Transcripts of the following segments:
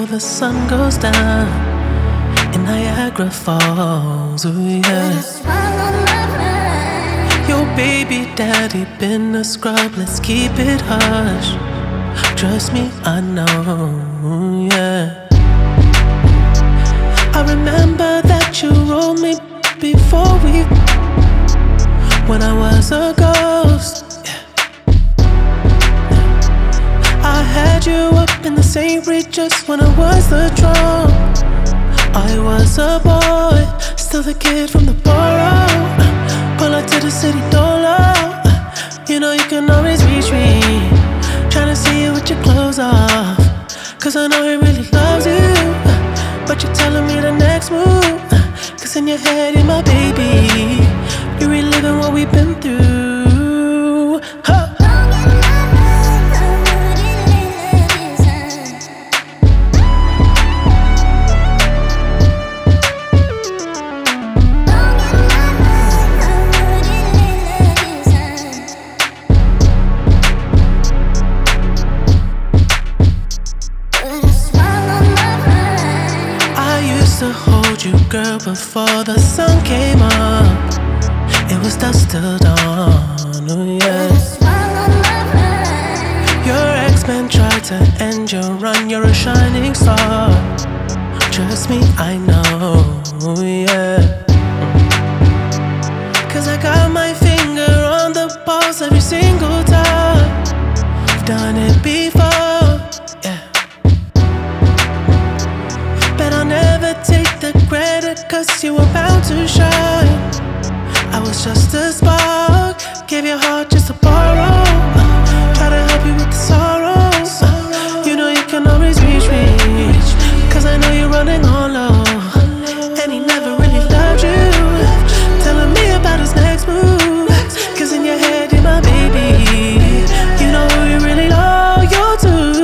the sun goes down in Niagara Falls. Ooh, yeah. Your baby daddy been a scrub, let's keep it hush. Trust me, I know, yeah. I remember that you rolled me before when I was a ghost, yeah. I had you up in the St. Regis when I was the drum. I was a boy, still the kid from the borough. Pull up to the city door, you know you can always reach me. Tryna see you with your clothes off, cause I know he really loves you. But you're telling me the next move, cause in your head you're my baby. You're reliving what we've been through, huh. To hold you, girl, before the sun came up. It was dusk till dawn, oh yeah. Your ex-man tried to end your run, you're a shining star. Trust me, I know, yeah. Cause I got my finger on the pulse every single time. I've done it before, yeah. But I'll never take the credit, cause you were bound to shine. I was just a spark, gave your heart just to borrow. Try to help you with the sorrows. You know you can always reach me, cause I know you're running on low. And he never really loved you, telling me about his next move, cause in your head you're my baby. You know who you really loyal to.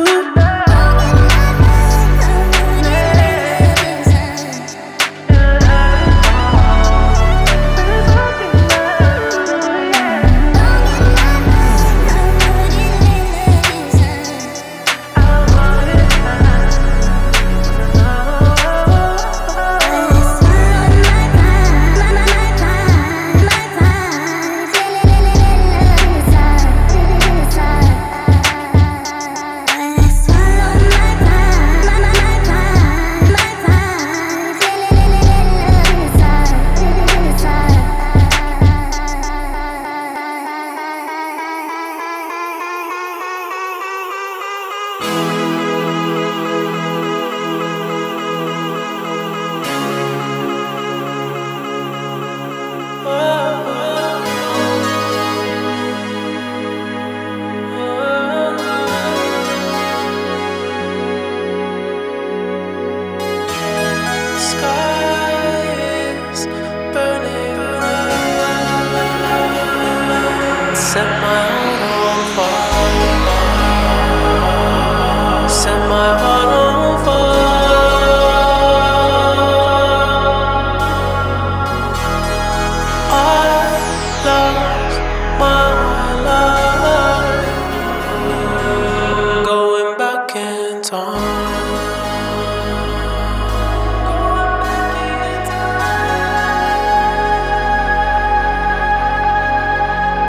Set my heart on fire. Set my heart on fire. I lost my life, going back in time.